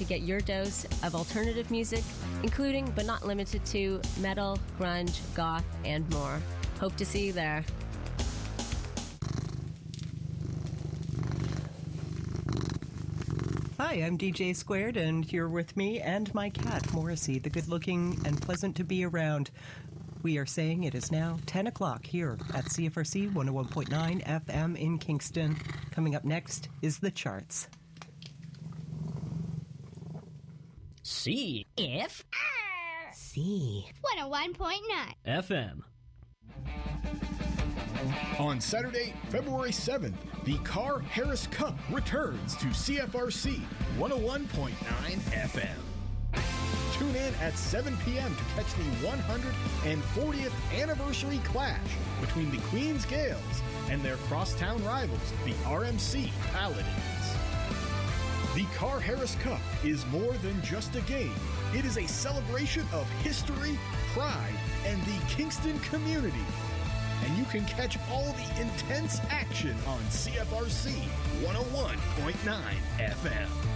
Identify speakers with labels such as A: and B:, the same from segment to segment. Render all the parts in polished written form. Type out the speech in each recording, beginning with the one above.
A: to get your dose of alternative music, including but not limited to metal, grunge, goth, and more. Hope to see you there.
B: Hi, I'm DJ Squared, and you're with me and my cat, Morrissey, the good-looking and pleasant to be around. We are saying it is now 10 o'clock here at CFRC 101.9 FM in Kingston. Coming up next is The Charts.
C: C.
D: F.
B: C.
D: 101.9
C: FM.
E: On Saturday, February 7th, the Carr Harris Cup returns to CFRC 101.9 FM. Tune in at 7 p.m. to catch the 140th anniversary clash between the Queens Gales and their crosstown rivals, the RMC Paladins. The Carr Harris Cup is more than just a game. It is a celebration of history, pride, and the Kingston community. And you can catch all the intense action on CFRC 101.9 FM.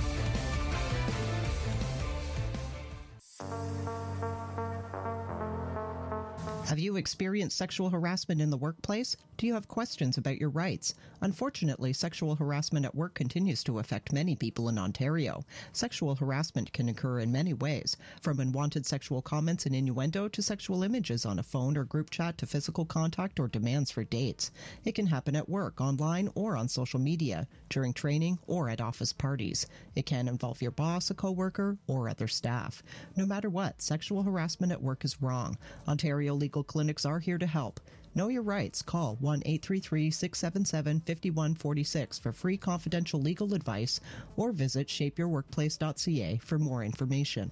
B: Have you experienced sexual harassment in the workplace? Do you have questions about your rights? Unfortunately, sexual harassment at work continues to affect many people in Ontario. Sexual harassment can occur in many ways, from unwanted sexual comments and innuendo to sexual images on a phone or group chat to physical contact or demands for dates. It can happen at work, online, or on social media, during training, or at office parties. It can involve your boss, a coworker, or other staff. No matter what, sexual harassment at work is wrong. Ontario Legal Clinics are here to help. Know your rights. Call 1-833-677-5146 for free confidential legal advice or visit shapeyourworkplace.ca for more information.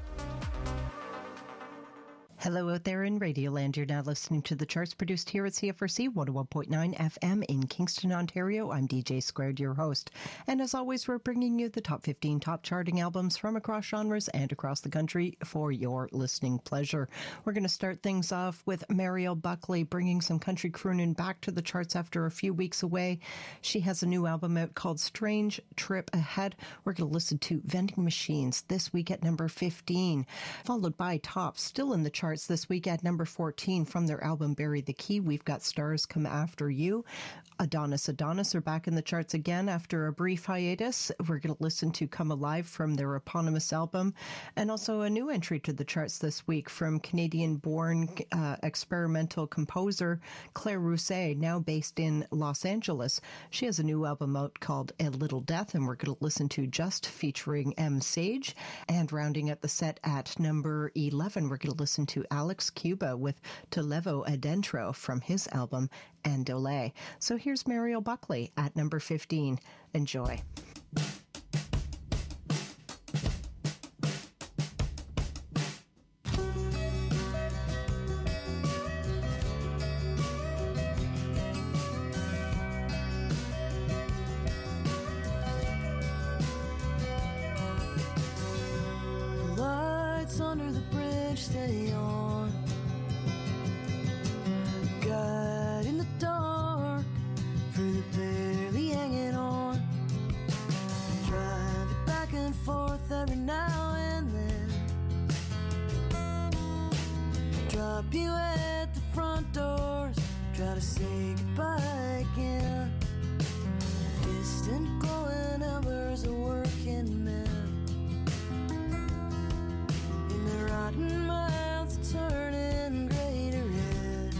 B: Hello out there in Radioland. You're now listening to The Charts produced here at CFRC 101.9 FM in Kingston, Ontario. I'm DJ Squared, your host. And as always, we're bringing you the top 15 top charting albums from across genres and across the country for your listening pleasure. We're going to start things off with Mariel Buckley, bringing some country crooning back to the charts after a few weeks away. She has a new album out called Strange Trip Ahead. We're going to listen to Vending Machines this week at number 15, followed by Top, still in the charts this week at number 14 from their album Bury the Key. We've got Stars Come After You. Adonis are back in the charts again after a brief hiatus. We're going to listen to Come Alive from their eponymous album, and also a new entry to the charts this week from Canadian-born experimental composer Claire Rousset, now based in Los Angeles. She has a new album out called A Little Death, and we're going to listen to Just featuring M. Sage. And rounding out the set at number 11, we're going to listen to Alex Cuba with Te Levo Adentro from his album Andole. So here's Mariel Buckley at number 15. Enjoy.
F: Lights under the bridge stay on, guide in the dark for the barely hanging on. Drive it back and forth every now and then. Drop you at the front doors, try to say goodbye again. Distant glowing embers of working men, in the rotten mouths turning gray to red,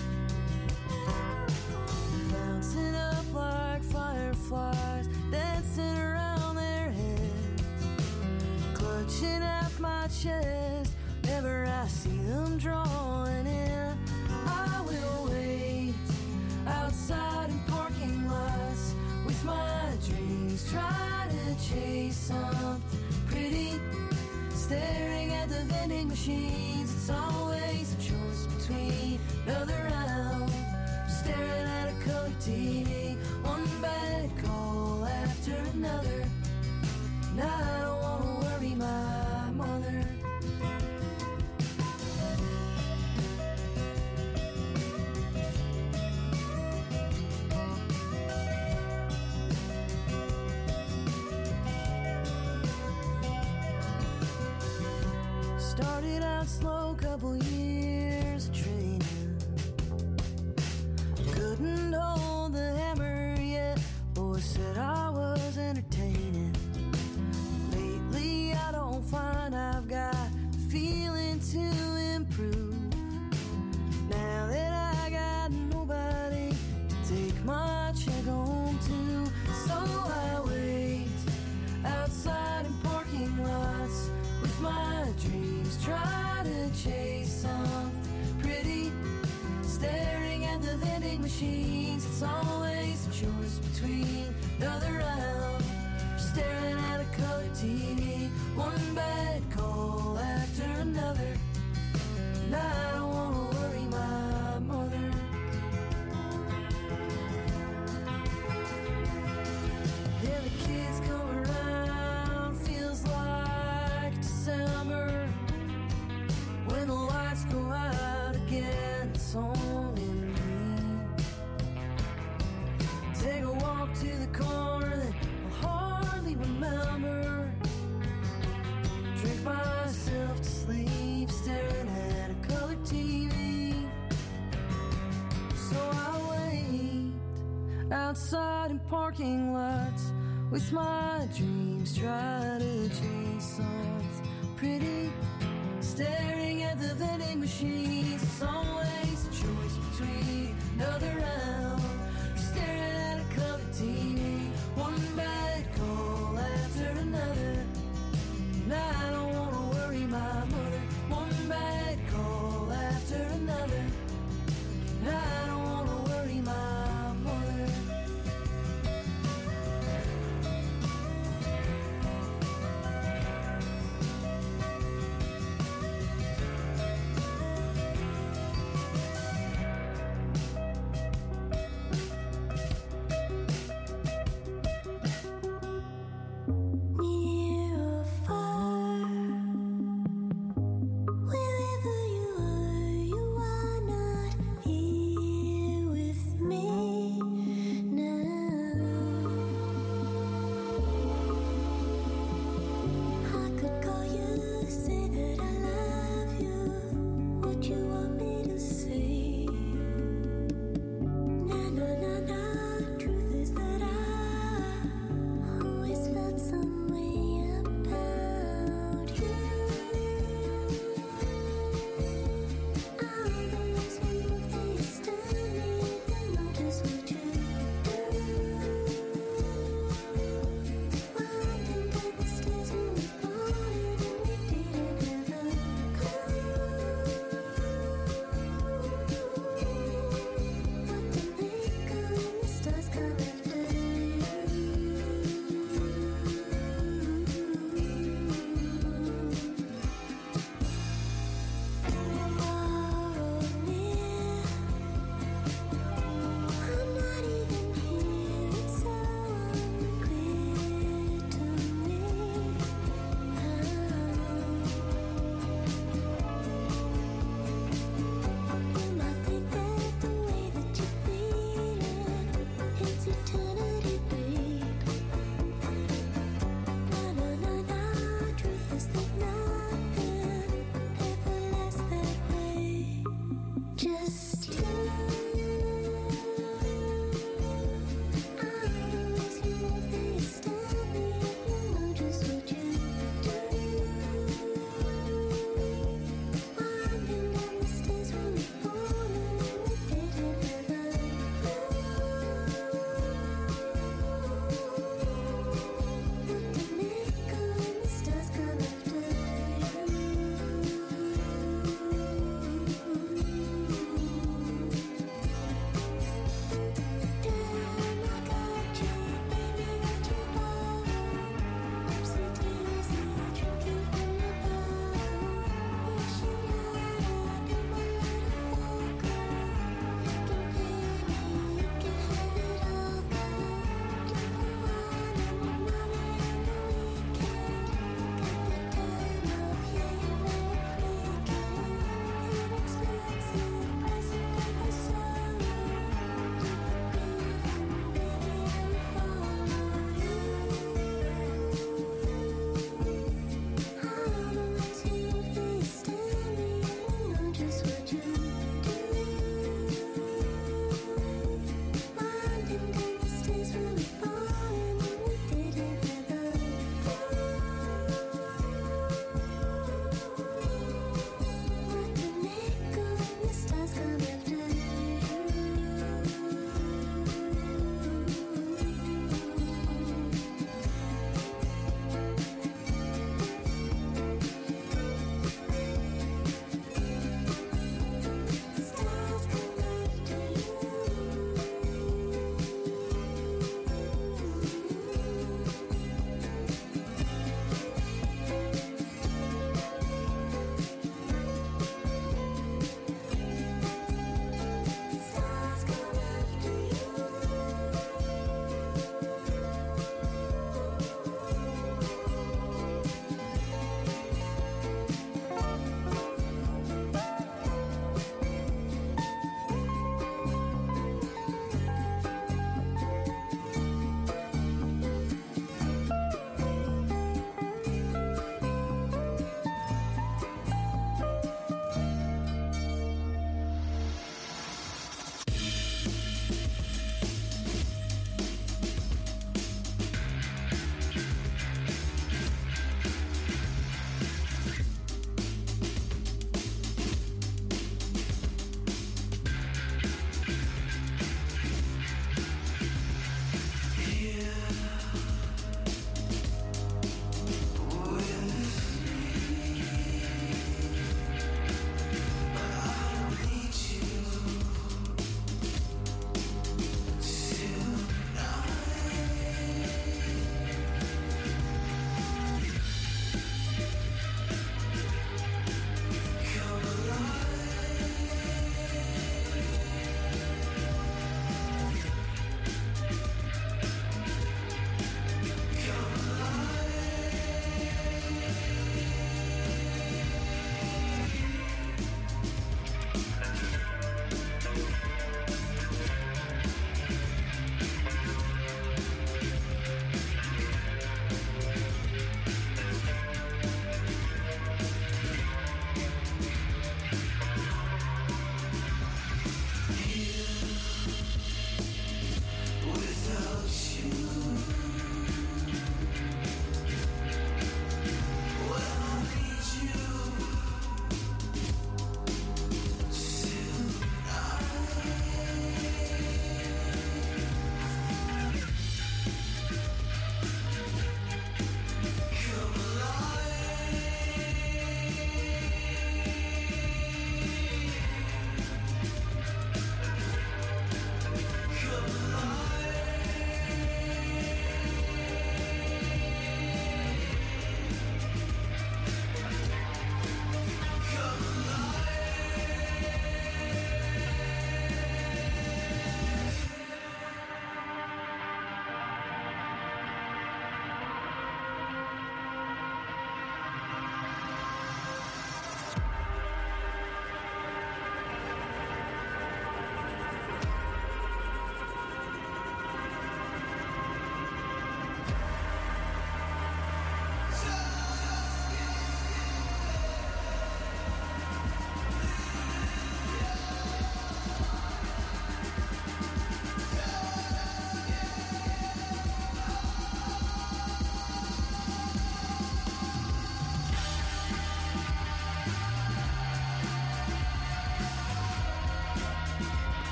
F: bouncing up like fireflies, dancing around their heads, clutching at my chest whenever I see them drawing in. I will wait outside in parking lots with my dreams, try to chase something pretty, staring at the vending machines. It's always a choice between another round, staring at a color TV, one bad call after another. And I don't want to worry my mother. couple years of training. Couldn't hold the hammer yet, boys said I was entertaining. Lately I don't find I've got the feeling to improve. Now that I got nobody to take my check home to, so I wait outside in parking lots with my dreams, try to chase something pretty, staring at the vending machines. It's always a choice between another aisle, staring at a color TV, one bad call after another. And I don't want to worry my mother. Yeah, the kids come around, feels like December. When the lights go out again, it's only me. Take a walk to the corner that I'll hardly remember. Drink myself to sleep, staring at a colored TV. So I wait outside in parking lots with my dreams, try to chase something pretty, staring at the vending machines. It's always a choice between another round, staring at a colored TV, one bad call after another. And I don't want to worry my mother, one bad call after another. And I don't want to worry my mother.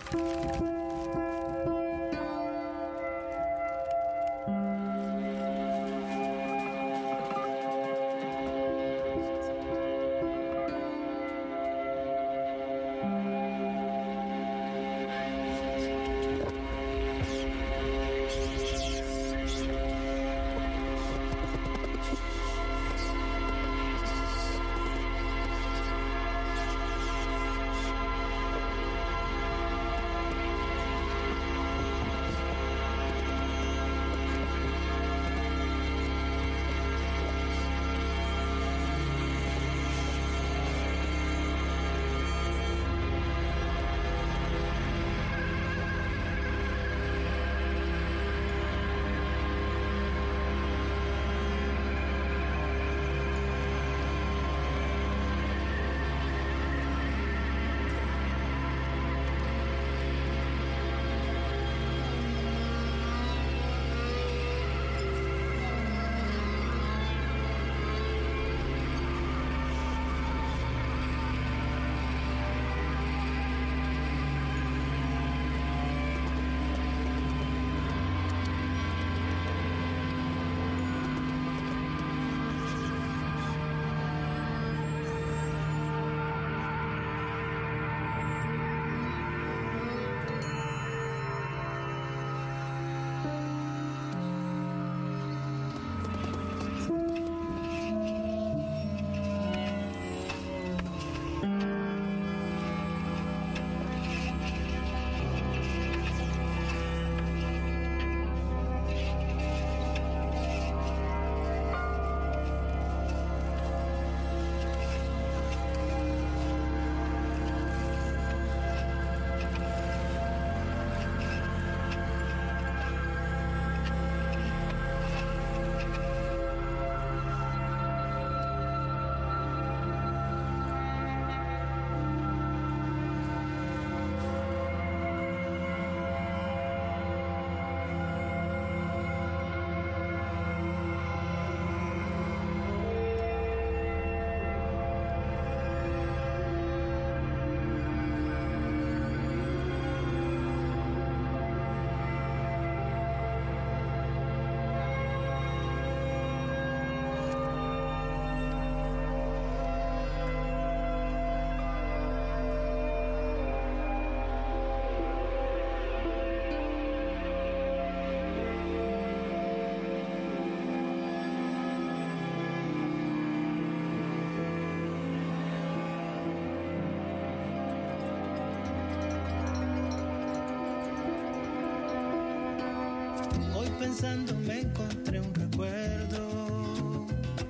D: Pensando me encontré un recuerdo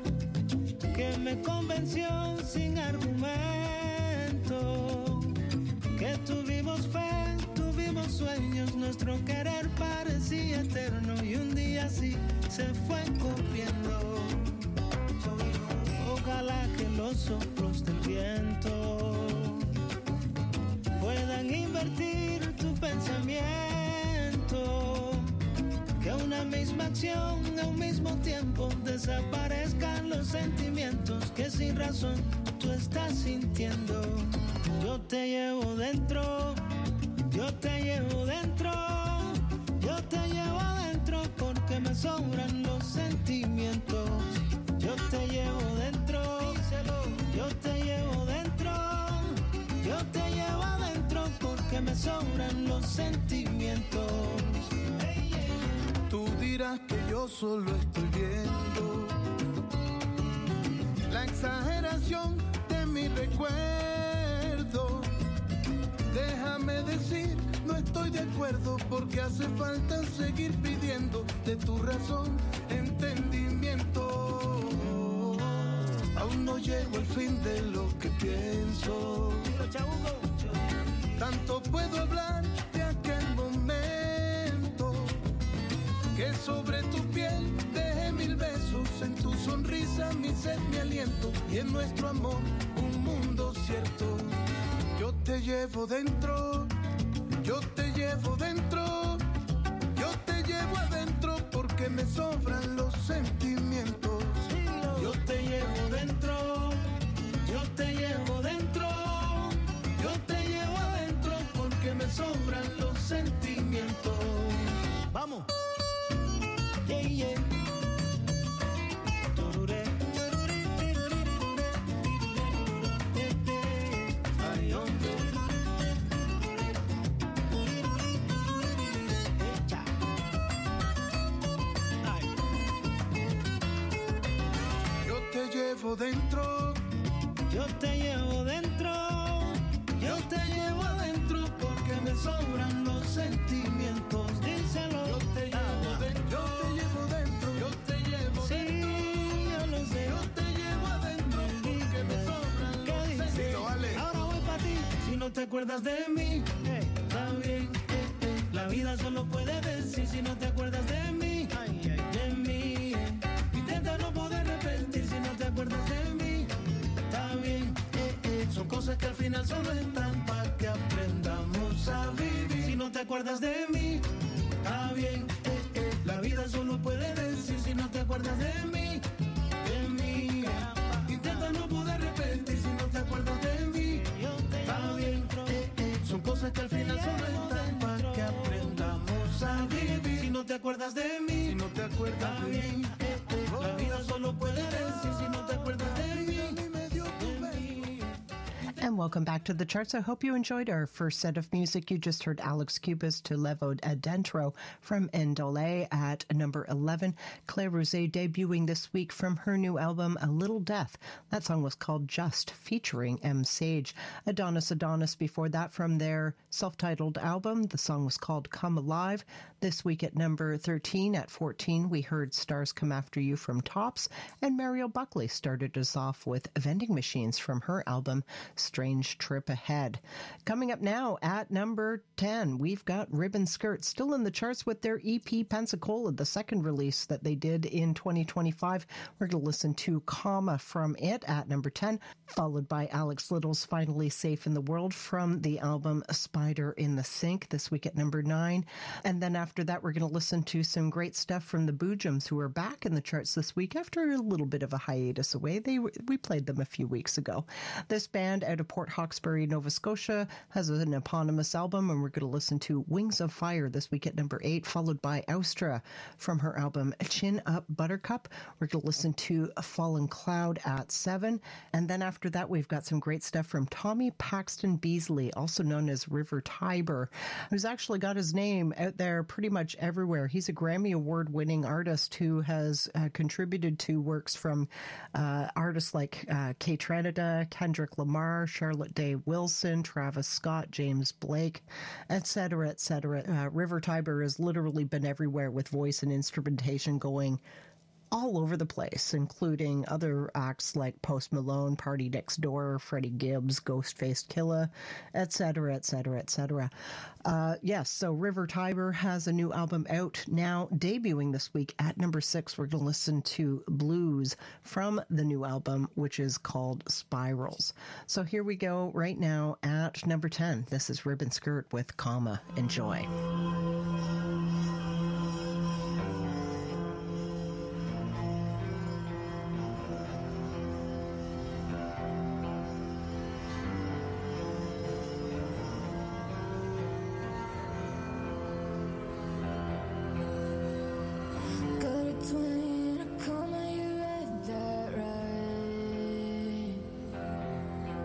D: que me convenció sin argumento, que tuvimos fe, tuvimos sueños, nuestro querer parecía eterno y un día así se fue corriendo. Ojalá que los soplos del viento puedan invertir tu pensamiento, que una misma acción a un mismo tiempo desaparezcan los sentimientos que sin razón tú estás sintiendo. Yo te llevo dentro, yo te llevo dentro, yo te llevo adentro porque me sobran los sentimientos. Yo te llevo dentro, yo te llevo dentro, yo te llevo adentro porque me sobran los sentimientos.
G: Tú dirás que yo solo estoy viendo la exageración de mi recuerdo. Déjame decir, no estoy de acuerdo porque hace falta seguir pidiendo de tu razón entendimiento. Aún no llego al fin de lo que pienso. Tanto puedo hablar de aquel momento que sobre tu piel dejé 1000 besos, en tu sonrisa mi sed, mi aliento y en nuestro amor un mundo cierto. Yo te llevo dentro, yo te llevo dentro, yo te llevo adentro porque me sobran los sentimientos.
D: Yo te llevo dentro, yo te llevo dentro, yo te llevo adentro porque me sobran
G: llevo dentro.
D: Yo te llevo dentro. Yo te llevo adentro porque me sobran los sentimientos. Díselo.
G: Yo te llevo dentro. Yo te llevo dentro. Yo te llevo
D: Sí,
G: dentro.
D: yo lo sé.
G: Yo te llevo adentro porque me sobran los sentimientos.
D: Ahora voy para ti. Si no te acuerdas de mí, está bien. La vida solo puede decir si no te acuerdas de mí. De mí. Intenta no poder repetir si no te acuerdas de mí. Está bien. Son cosas que al final solo están para que aprendamos a vivir. Si no te acuerdas de mí, está bien. La vida solo puede decir si no te acuerdas de mí. De mí. Intenta no poder repetir si no te acuerdas de mí. Está bien. Son cosas que al final solo están para que aprendamos a vivir. Si no te acuerdas de mí,
G: Si no te acuerdas de mí,
D: la vida solo puede decir si no te acuerdas de mí.
B: And welcome back to the charts. I hope you enjoyed our first set of music. You just heard Alex Cubas to Levo Adentro from Endole at number 11. Claire Rosé debuting this week from her new album, A Little Death. That song was called Just, featuring M. Sage. Adonis before that from their self-titled album. The song was called Come Alive. This week at number 13, at 14, we heard Stars Come After You from Tops. And Mariel Buckley started us off with Vending Machines from her album, Strange Trip Ahead. Coming up now at number 10, we've got Ribbon Skirt, still in the charts with their EP Pensacola, the second release that they did in 2025. We're going to listen to Comma from it at number 10, followed by Alex Little's Finally Safe in the World from the album Spider in the Sink, this week at number 9. And then after that, we're going to listen to some great stuff from the Boojums, who are back in the charts this week after a little bit of a hiatus away. We played them a few weeks ago. This band out of Port Hawkesbury, Nova Scotia, has an eponymous album, and we're going to listen to Wings of Fire this week at number 8, followed by Austra from her album Chin Up Buttercup. We're going to listen to A Fallen Cloud at 7, and then after that, we've got some great stuff from Tommy Paxton Beasley, also known as River Tiber, who's actually got his name out there pretty much everywhere. He's a Grammy Award-winning artist who has contributed to works from artists like Kay Tranada, Kendrick Lamar, Charlotte Day Wilson, Travis Scott, James Blake, etc., etc. River Tiber has literally been everywhere with voice and instrumentation going all over the place, including other acts like Post Malone, Party Next Door, Freddie Gibbs, Ghostface Killah, etc., etc., etc. Yes, so River Tiber has a new album out now, debuting this week at number 6. We're going to listen to Blues from the new album, which is called Spirals. So here we go right now at number 10. This is Ribbon Skirt with Comma. Enjoy.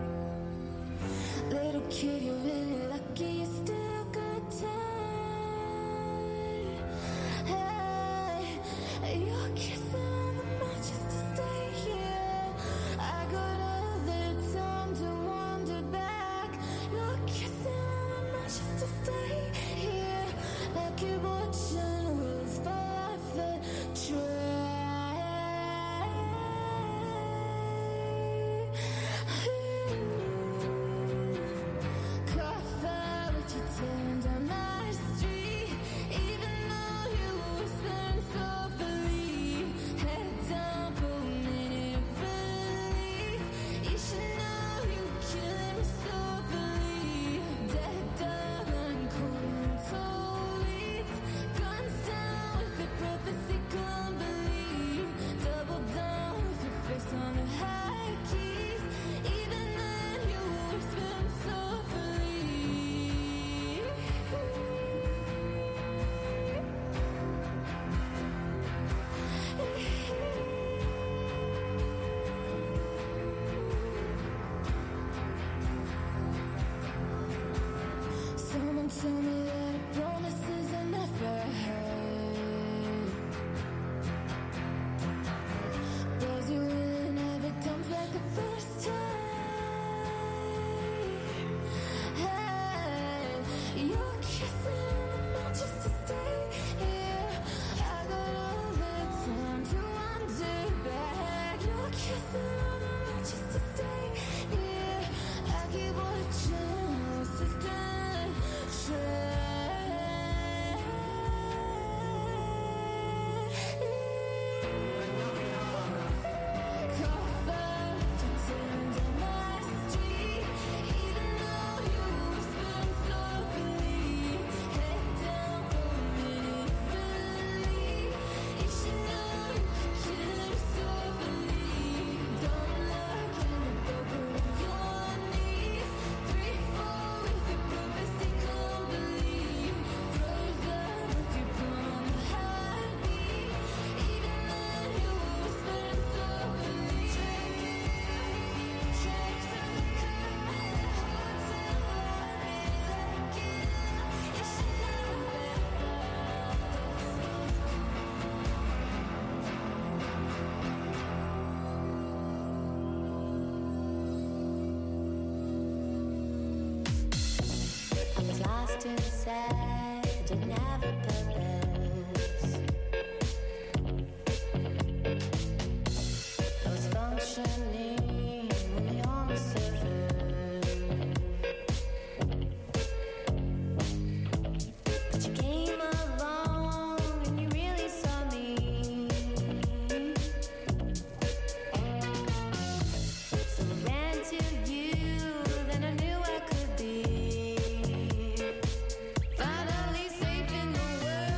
F: Little kid, you really lucky, you still got time.
H: lost inside, didn't have a purpose. I was functioning only on the surface, but you came along and you really saw me. So I ran to you, then I knew I could be finally safe in the world.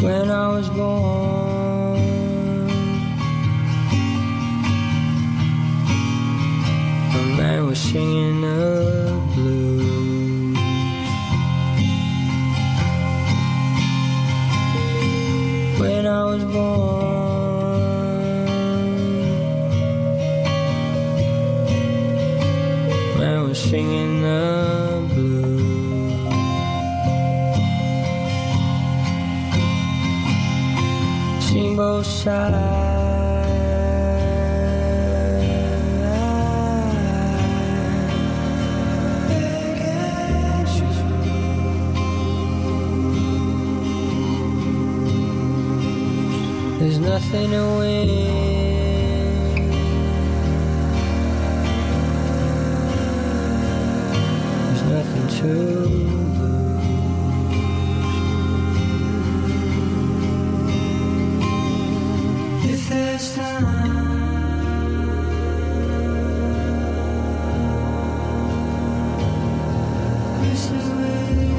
I: when I was born. A man was singing the blues. When I was born, man was singing the blues. Sing both sides. There's nothing to win. There's nothing to lose. If there's time, this is where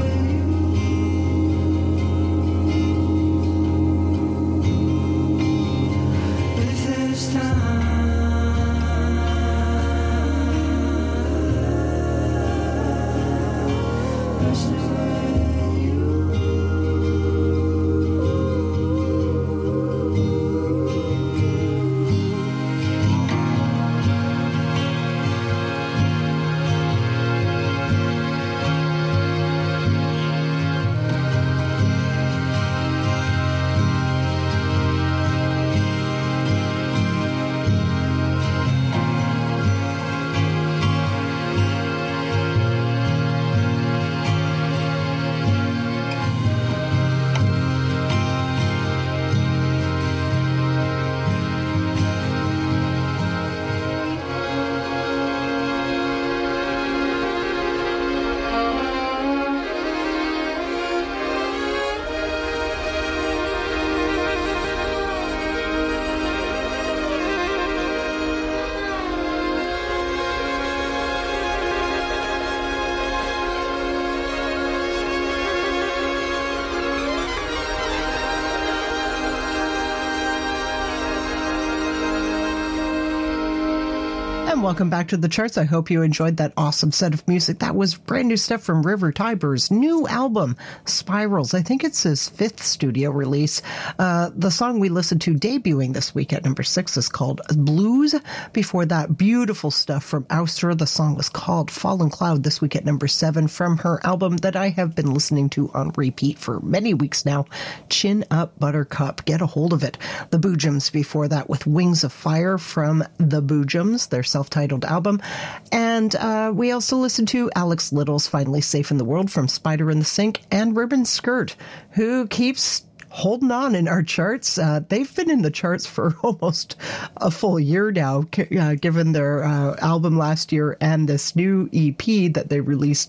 B: welcome back to the charts. I hope you enjoyed that awesome set of music. That was brand new stuff from River Tiber's new album, Spirals. I think it's his 5th studio release. The song we listened to debuting this week at number 6 is called Blues. Before that, beautiful stuff from Ouster. The song was called Fallen Cloud, this week at number 7 from her album that I have been listening to on repeat for many weeks now, Chin Up Buttercup. Get a hold of it. The Boojums before that with Wings of Fire from The Boojums, their self-titled album. And we also listened to Alex Little's Finally Safe in the World from Spider in the Sink, and Ribbon Skirt, who keeps holding on in our charts. They've been in the charts for almost a full year now, given their album last year and this new EP that they released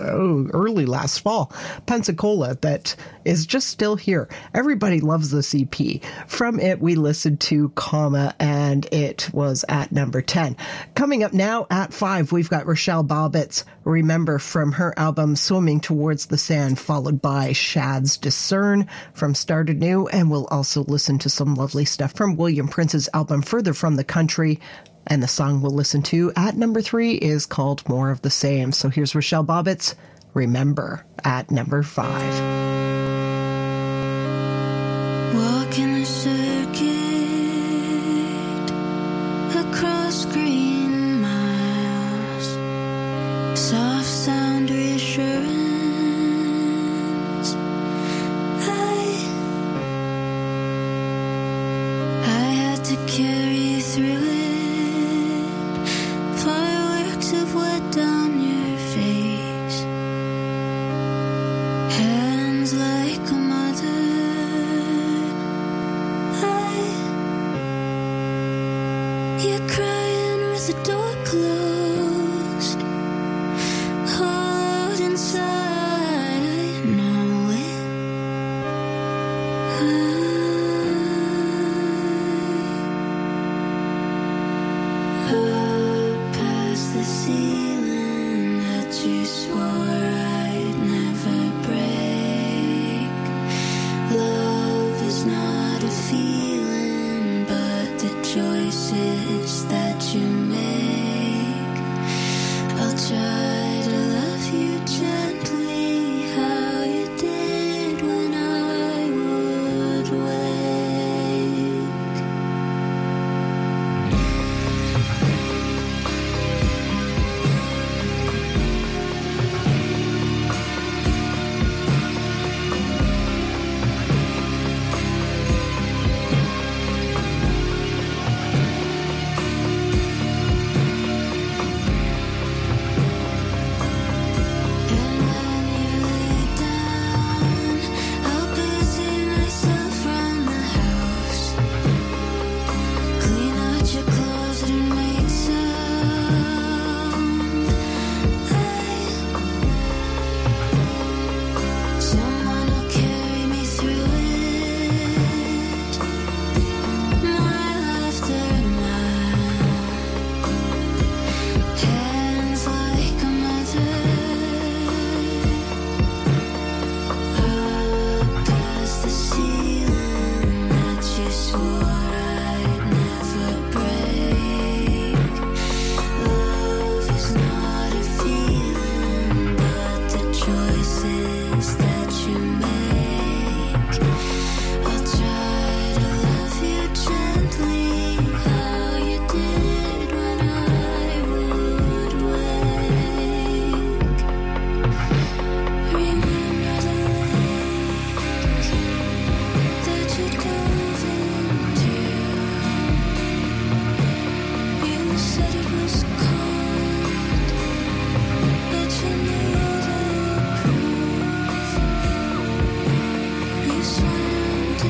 B: early last fall, Pensacola, that is just still here. Everybody loves this EP. From it, we listened to Comma, and it was at number 10. Coming up now at 5, we've got Rochelle Bobbitt's Remember from her album Swimming Towards the Sand, followed by Shad's Discern from Started New, and we'll also listen to some lovely stuff from William Prince's album Further from the Country. And the song we'll listen to at number 3 is called More of the Same. So here's Rochelle Bobbitt's Remember at number 5.
F: Walking a circuit across green miles, soft sound reassurance. I had to carry you through it, fireworks of wet down your face, hands like a mother. You're crying with the door closed, hold inside, I know it. Up past the ceiling that you swore I'd never break, love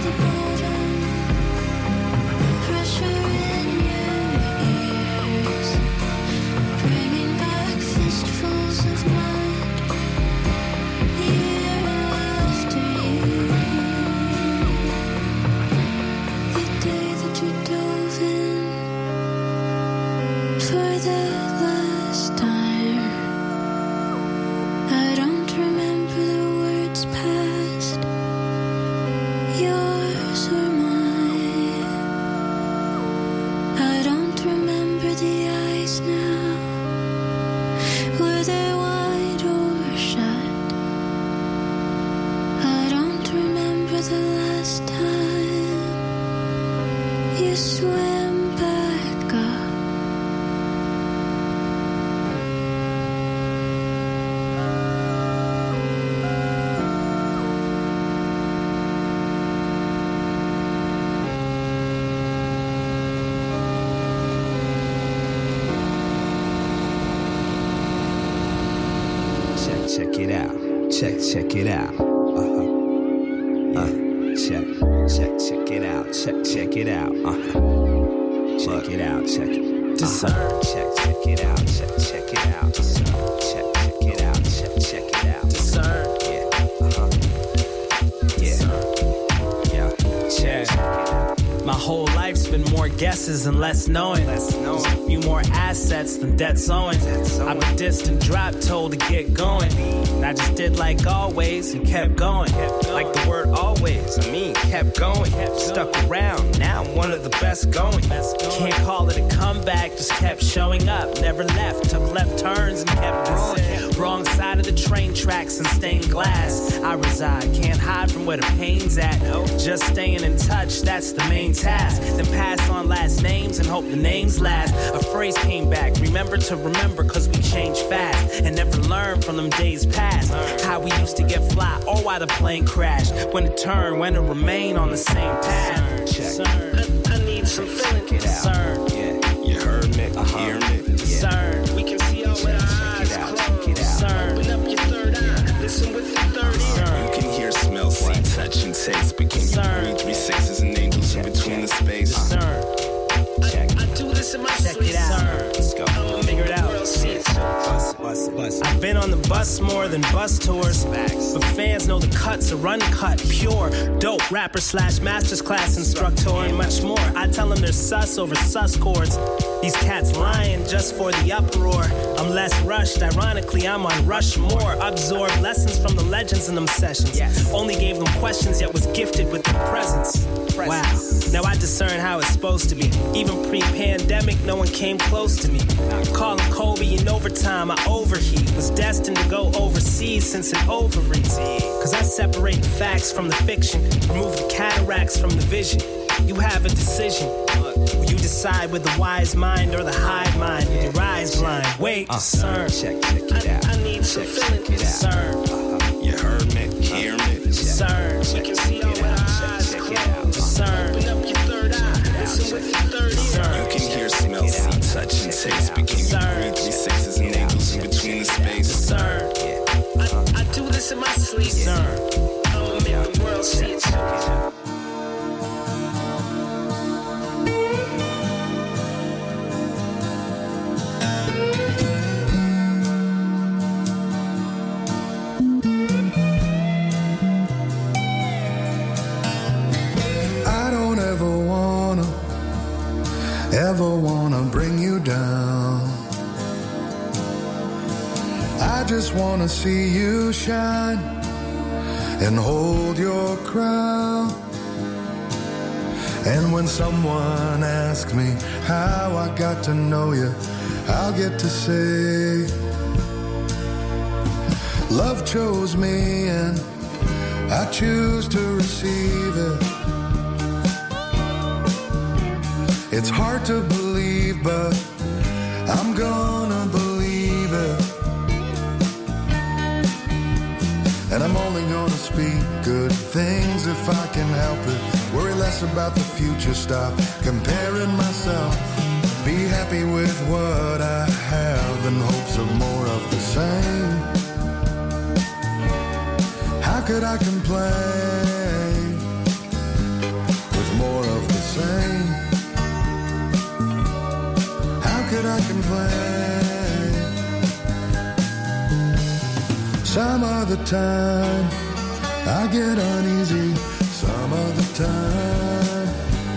H: the bottom. Pressure in your ears, bringing back fistfuls of mud, year after year. The day that you dove in for the last time. I don't remember the words past, yours or mine. I don't remember the eyes now. Were they wide or shut? I don't remember the last time you swam back up.
J: Check it out. Check it out. Check it out. Check it out. Check it out. Check it. Discern. Check it out. Check it out. Discern. Check it out. Check it out. Discern. Yeah. Check. My whole life's been more guesses and less knowing. Just a few more assets than debts owing. I've been distant drop told to get going. And I just did like always and kept going. Like the word always, kept going. Stuck around, now I'm one of the best going. Can't call it a comeback, just kept showing up. Never left, took left turns and kept growing. Wrong side of the train tracks and stained glass. I reside, can't hide from where the pain's at. Just staying in touch, that's the main task. Then pass on last names and hope the names last. A phrase came back, remember to remember, cause we change fast and never learn from them days past. How we used to get fly or why the plane crashed. When to turn, when to remain on the same path. Check. I need some feeling concern. Yeah, you heard me, hear me. Concern. We can see all with our eyes closed. Concern. Open up your third eye, listen with your third ear.
K: You can hear, smell, see, touch, and taste. But can you breathe 3 sixes and angels in between the space?
J: I do this in my sleep. Let's go. I'ma figure it out. Bus. I've been on the bus more than bus tours. But fans know the cuts are uncut, pure. Dope rapper / master's class instructor and much more. I tell them they're sus over sus chords. These cats lying just for the uproar. I'm less rushed, ironically I'm on Rushmore. Absorb lessons from the legends in them sessions. Only gave them questions yet was gifted with their presence. Wow, now I discern how it's supposed to be. Even pre-pandemic, no one came close to me. Calling Kobe in overtime, I overheat. Was destined to go overseas since an ovaries. Cause I separate the facts from the fiction. Remove the cataracts from the vision. You have a decision. Will you decide with the wise mind or the hive mind? With your eyes blind, wait, discern. Check it out. I need some feeling concern.
K: You heard me, hear me.
J: Discern. We can see all with our eyes closed. Discern. Open up your third eye, listen with your third ear.
K: You can hear, smell, see, touch, and taste. But can you breathe 3 sixes and angels in between the space?
J: Discern. I do this in my sleep. Discern. I'ma make the world see it too.
G: Ever wanna bring you down. I just wanna see you shine and hold your crown. And when someone asks me how I got to know you, I'll get to say love chose me and I choose to receive it. It's hard to believe, but I'm gonna believe it. And I'm only gonna speak good things if I can help it. Worry less about the future, stop comparing myself. Be happy with what I have in hopes of more of the same. How could I complain?
L: complain. Some of the time I get uneasy, some of the time.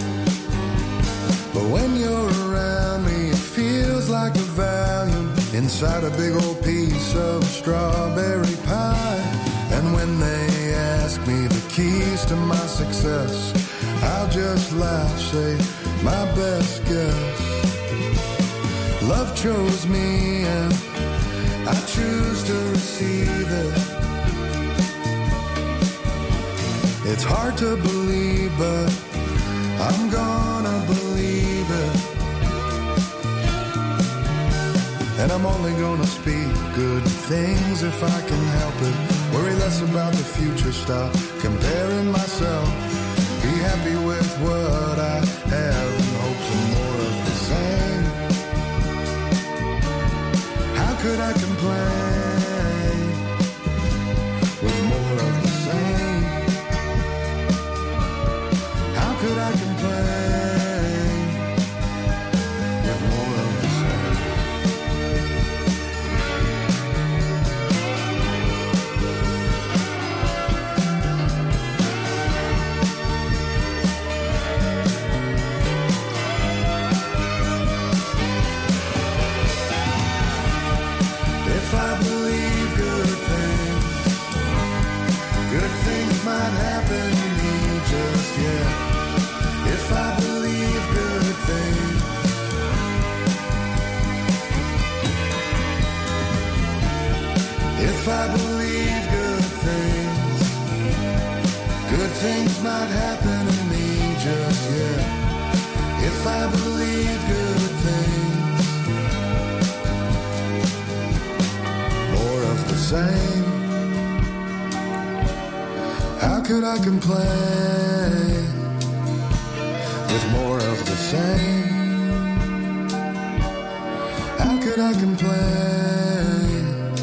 L: But when you're around me, it feels like a Valium inside a big old piece of strawberry pie. And when they ask me the keys to my success, I'll just laugh, say my best guess. Love chose me and I choose to receive it. It's hard to believe, but I'm gonna believe it. And I'm only gonna speak good things if I can help it. Worry less about the future, stop comparing myself. Be happy with what I have and hope for more of the same. How could I complain with more of the same? How could I complain with more of the same? If I believe good things might happen to me just yet. If I believe good things, if I believe good things might happen to me just yet. If I believe good things, more of the same. How could I complain with more of the same? How could I complain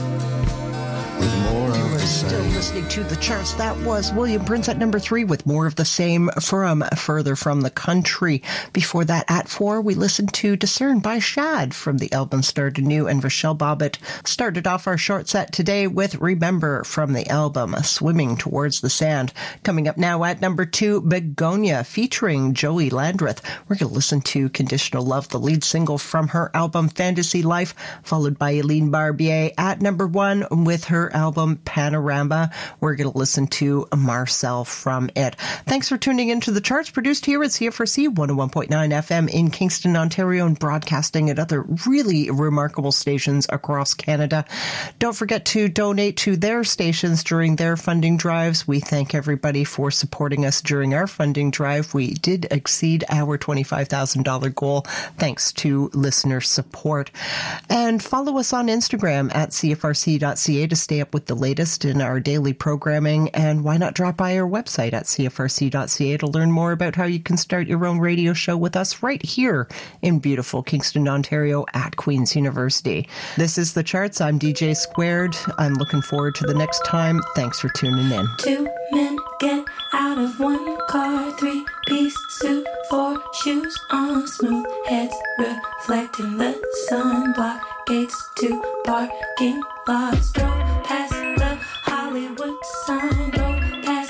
L: with more of the same?
B: Still listening to the charts. That was William Prince at number 3 with More of the Same from Further From the Country. Before that, at 4, we listened to Discern by Shad from the album Start Anew, and Rochelle Bobbitt started off our short set today with Remember from the album Swimming Towards the Sand. Coming up now at number 2, Begonia featuring Joey Landreth. We're going to listen to Conditional Love, the lead single from her album Fantasy Life, followed by Eileen Barbier at number 1 with her album Panorama. We're going to listen to Marcel from it. Thanks for tuning into the charts, produced here at CFRC 101.9 FM in Kingston, Ontario, and broadcasting at other really remarkable stations across Canada. Don't forget to donate to their stations during their funding drives. We thank everybody for supporting us during our funding drive. We did exceed our $25,000 goal thanks to listener support. And follow us on Instagram at CFRC.ca to stay up with the latest in our daily programming. And why not drop by our website at CFRC.ca to learn more about how you can start your own radio show with us right here in beautiful Kingston, Ontario at Queen's University. This is The Charts. I'm DJ Squared. I'm looking forward to the next time. Thanks for tuning in.
H: 2 men get out of one car, 3-piece suit, 4 shoes on, smooth heads reflecting the sun, block gates to parking lots, drove past the Hollywood sign, drove past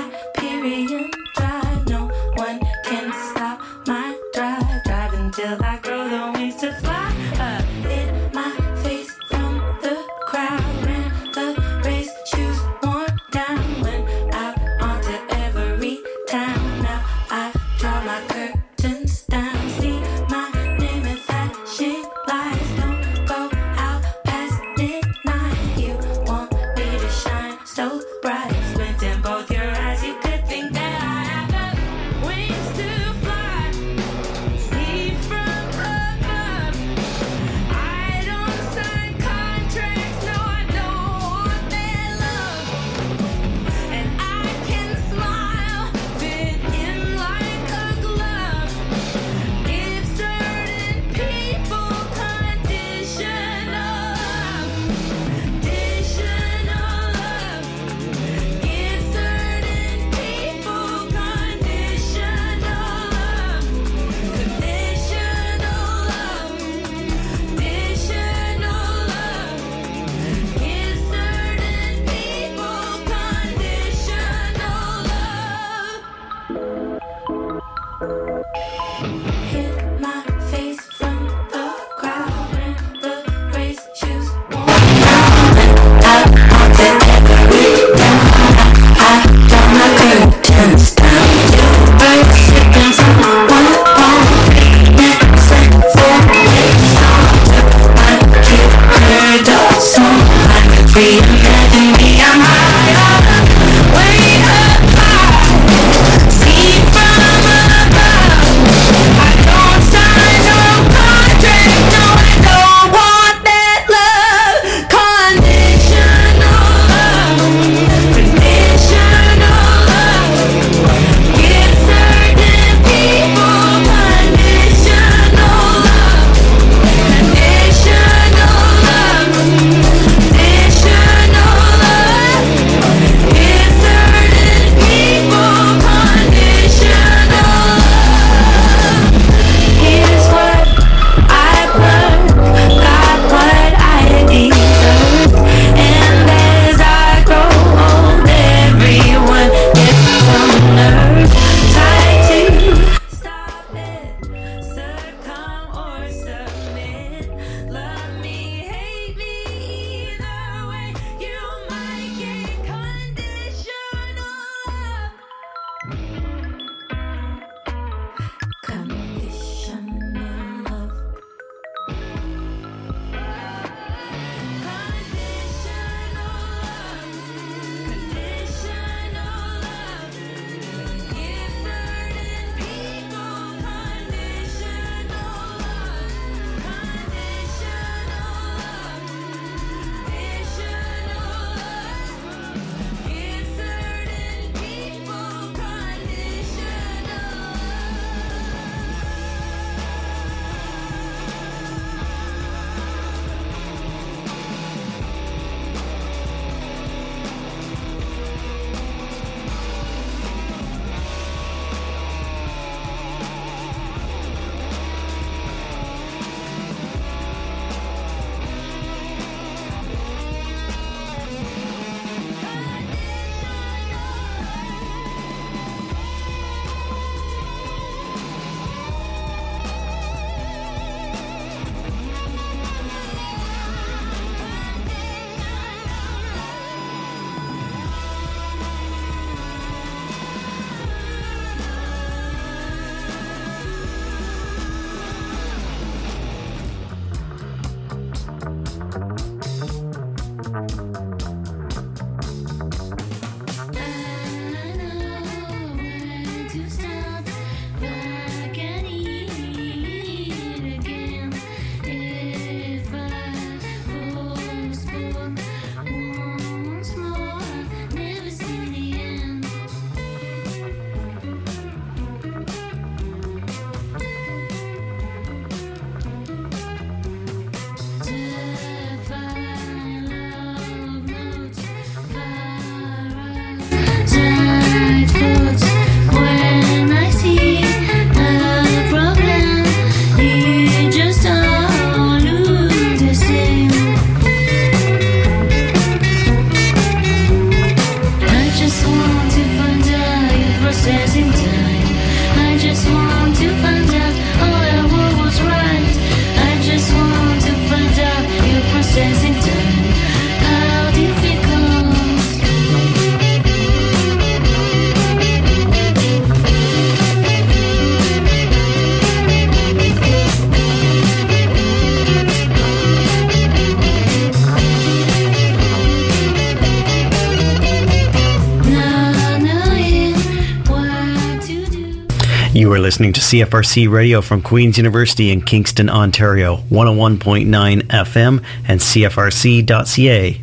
H: Hyperion Drive. No one can stop my drive, drive until I grow the wings to fly up in my face from the crowd, ran the race, shoes worn down, went out onto every town. Now I draw my curtains down, see my name in flashing lights, don't go out past midnight. You
M: You are listening to CFRC Radio from Queen's University in Kingston, Ontario, 101.9 FM and CFRC.ca.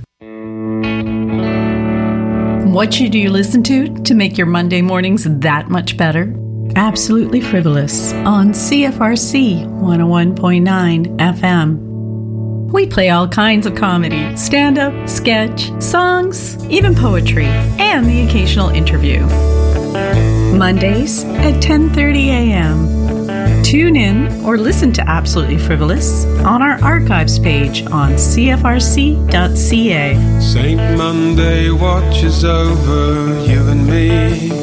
N: What should you listen to make your Monday mornings that much better? Absolutely Frivolous on CFRC 101.9 FM. We play all kinds of comedy, stand-up, sketch, songs, even poetry, and the occasional interview. Mondays at 10:30 a.m. Tune in or listen to Absolutely Frivolous on our archives page on CFRC.ca.
O: Saint Monday watches over you and me.